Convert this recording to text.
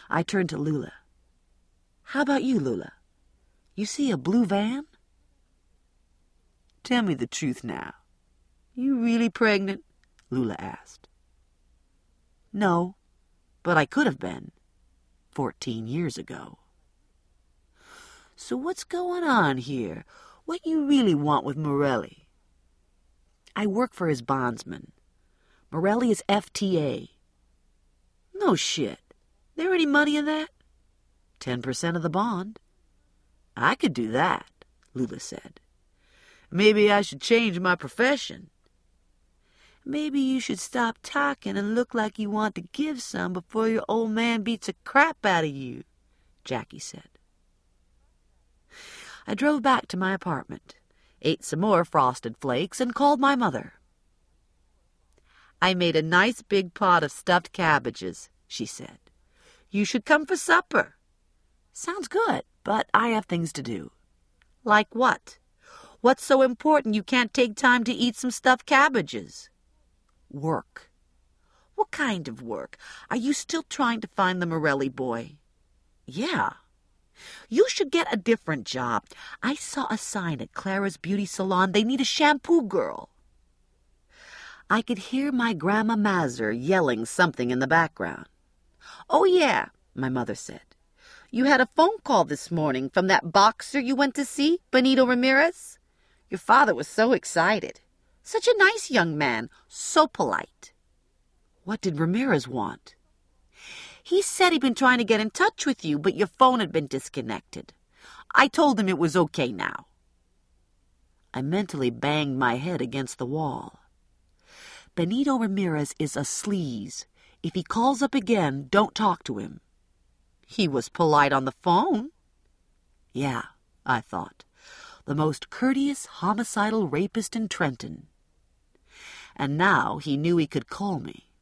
I turned to Lula. How about you, Lula? You see a blue van? Tell me the truth now. You really pregnant? Lula asked. No, but I could have been 14 years ago. So what's going on here? What you really want with Morelli? I work for his bondsman. Morelli is FTA. No shit. There any money in that? 10% of the bond. I could do that, Lula said. Maybe I should change my profession. Maybe you should stop talking and look like you want to give some before your old man beats the crap out of you, Jackie said. I drove back to my apartment, ate some more Frosted Flakes, and called my mother. I made a nice big pot of stuffed cabbages, she said. You should come for supper. Sounds good, but I have things to do. Like what? What's so important you can't take time to eat some stuffed cabbages? Work. What kind of work? Are you still trying to find the Morelli boy? Yeah. You should get a different job. I saw a sign at Clara's beauty salon. They need a shampoo girl. I could hear my Grandma Mazur yelling something in the background. Oh, yeah, my mother said. You had a phone call this morning from that boxer you went to see, Benito Ramirez? Your father was so excited. Such a nice young man, so polite. What did Ramirez want? He said he'd been trying to get in touch with you, but your phone had been disconnected. I told him it was okay now. I mentally banged my head against the wall. Benito Ramirez is a sleaze. If he calls up again, don't talk to him. He was polite on the phone. Yeah, I thought. The most courteous homicidal rapist in Trenton. And now he knew he could call me.